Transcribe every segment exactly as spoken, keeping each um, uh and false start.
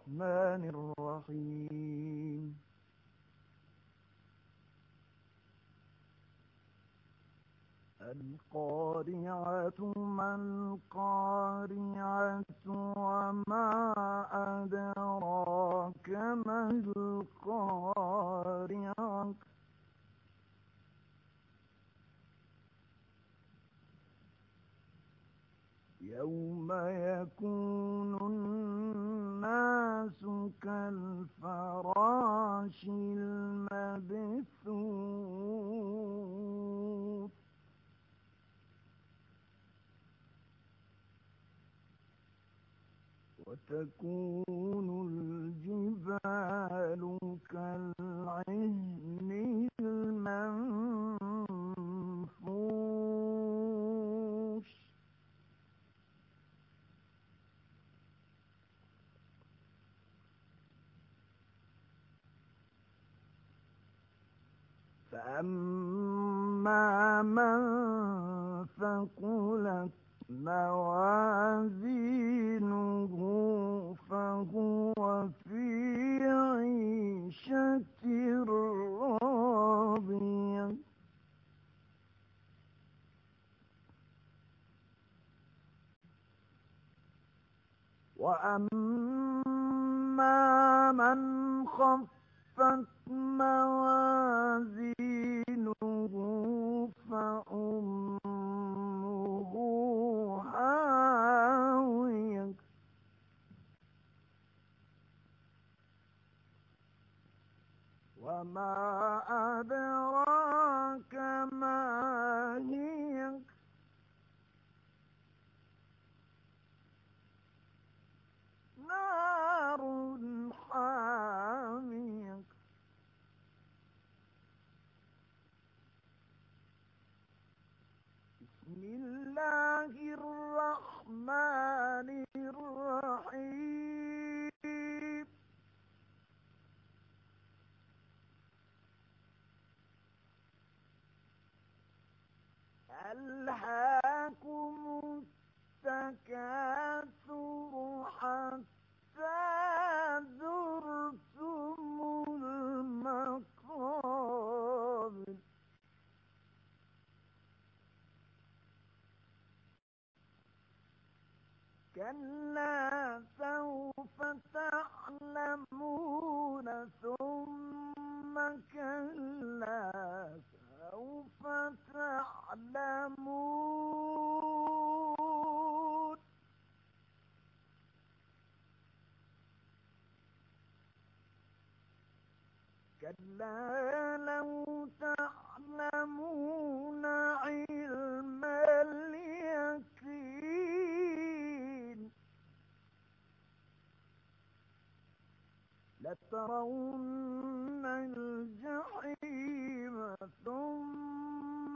الرحمن الرحيم. القارعة ما القارعة وما أدراك ما القارعة يوم يكون الناس كالفراش المبثوث وتكون الجبال كالعهن المنفوش فأما من ثقلت موازينه فهو في عيشة راضية وأما من خفت موازينه فأمه هاوية وما أدراك ما هي نار حامية بسم الله الرحمن الرحيم. ألهاكم التكاثر حتى زرتم المقابر كلا سوف تعلمون ثم كلا سوف تعلمون كلا لو تعلمون علم اليقين لترون الجحيم ثم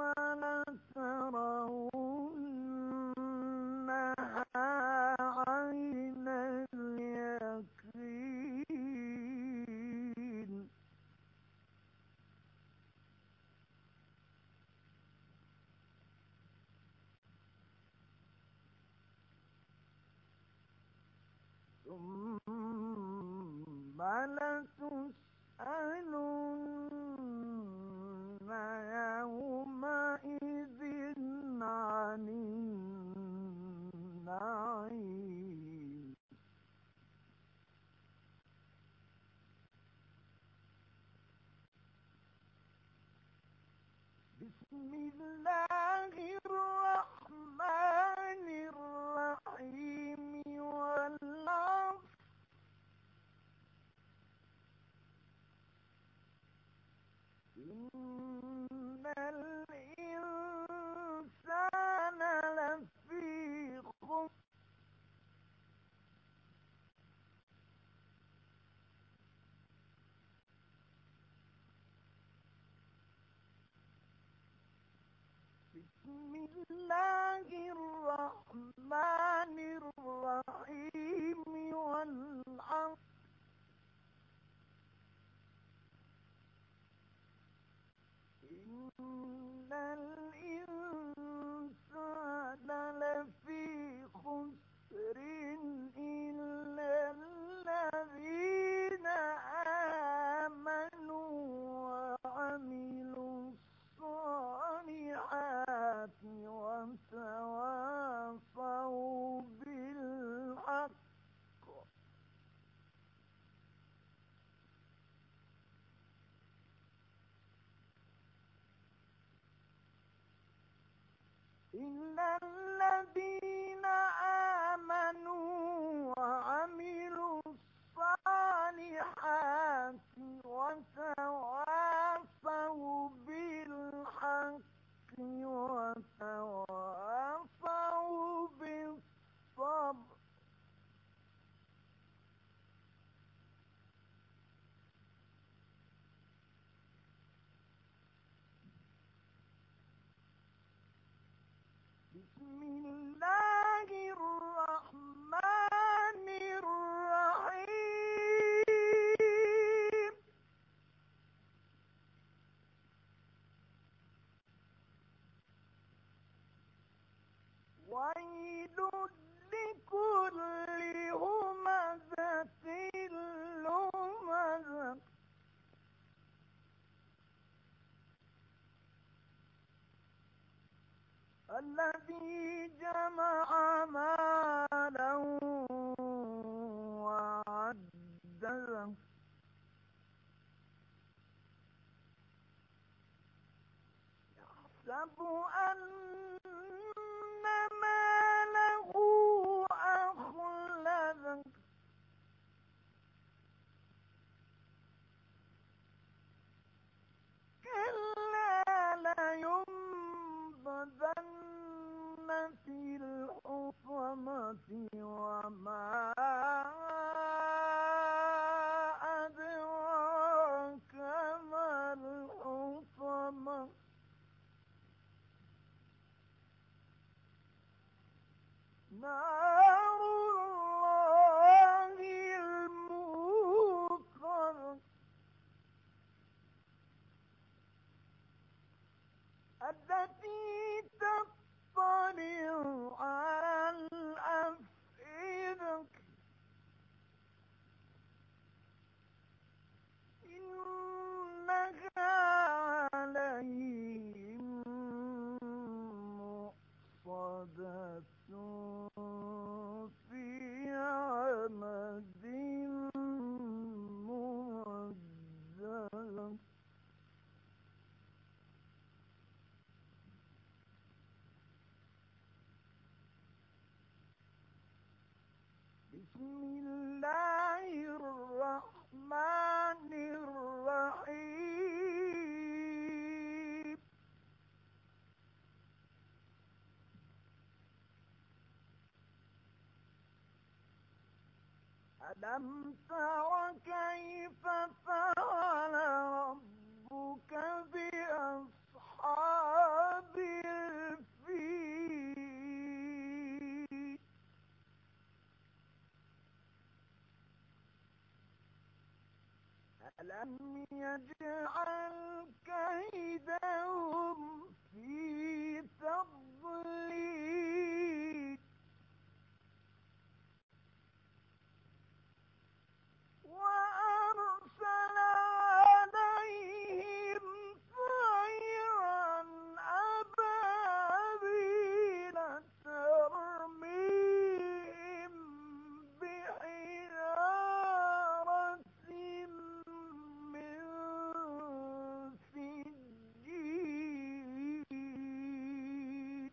لترونها عين اليقين ثم لتسألن يومئذ عن النعيم. بسم الله الرحمن الرحيم والعصر إن الإنسان لفي خسر بسم الله الرحمن الرحيم والعصر إن الإنسان لفي خسر إلا الذين إلا الذين آمنوا وعملوا الصالحات وتواصوا بالحق وتواصوا بالصبر. بسم الله الرحمن الرحيم. ويل لكل همزة لمزة الذي جمع مالا وعدده يحسب أن ماله أخلده كلا لينبذن في الحطمة وما أدراك ما الحطمة نار الله الموقدة التي تطلع على الأفئدة إنها عليهم مؤصدة في عمد ممددة. بسم الله الرحمن الرحيم. ألم تر كيف فعل ربك بأصحاب الفيل ألم يجعل كيدهم في تضليل وأرسل عليهم طيرا أبابيل ترميهم بحجارة من سجيل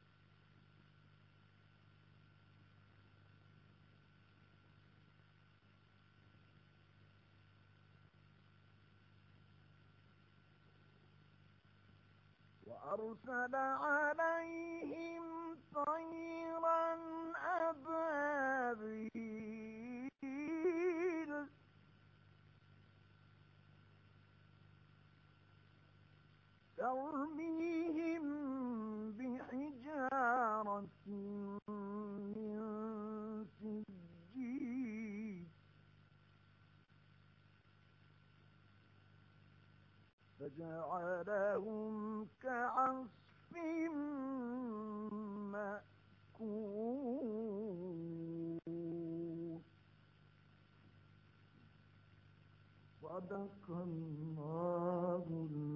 وأرسل عليهم طيرا أبابيل ترميهم بحجارة من سجيل فجعلهم كعصف مأكول. صدق الله